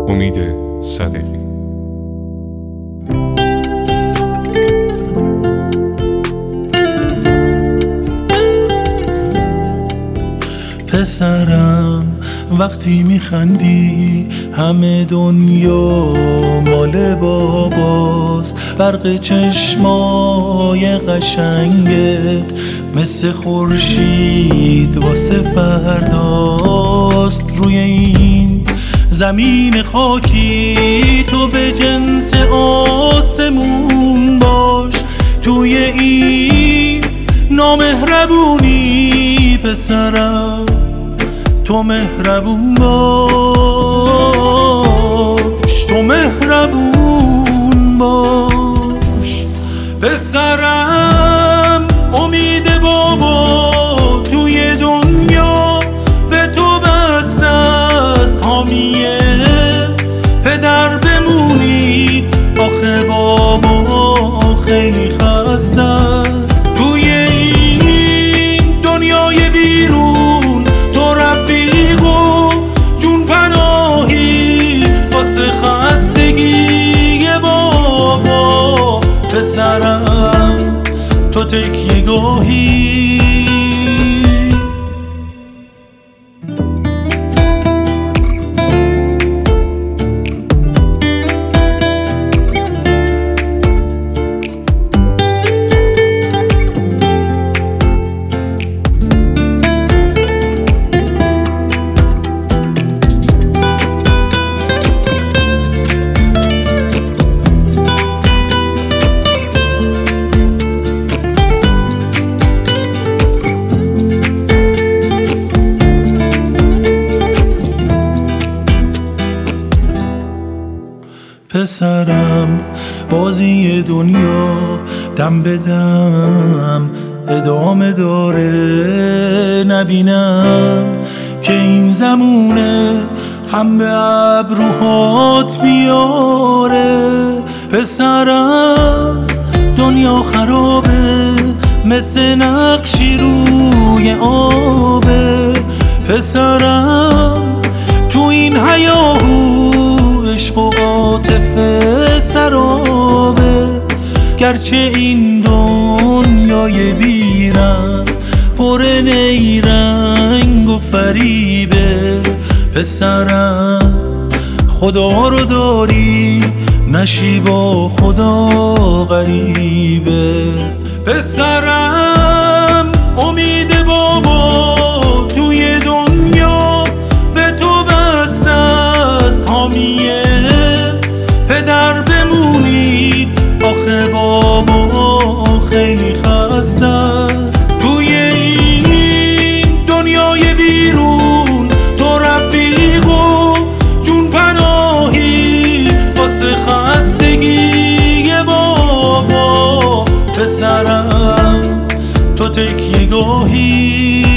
امید صادقی. پسرم وقتی میخندی همه دنیا مال باباست. برق چشمای قشنگت مثل خورشید واسه فرداست. روی این زمین خاکی تو به جنس آسمون باش. توی این نامهربونی پسرم تو مهربون باش، تو مهربون باش. پسرم امید بابا توی دنیا به تو بسته است. حامیه پدر بمونی آخه بابا خیلی خسته است. توی این دنیای بیرون تو رفیق و جون پناهی واسه خستگی بابا. پسرم تو تکیه گاهی. پسرم بازی دنیا دم به دم ادامه داره. نبینم که این زمونه خم به ابروهات میاره. پسرم دنیا خرابه مثل نقشی روی آبه. پسرم تو این هیاهو عشق و عاطفه سرابه. گرچه این دنیای بیرنگ پر نیرنگ و فریبه. پسرم خدا رو داری نشی با خدا غریبه. پسرم امید بابا توی دنیا به تو بسته است. حامیه پدر بمونی آخه بابا خیلی خسته است. توی این دنیای بیرون تو رفیق و جون پناهی واسه خستگی بابا. پسرم تو تکیه گاهی.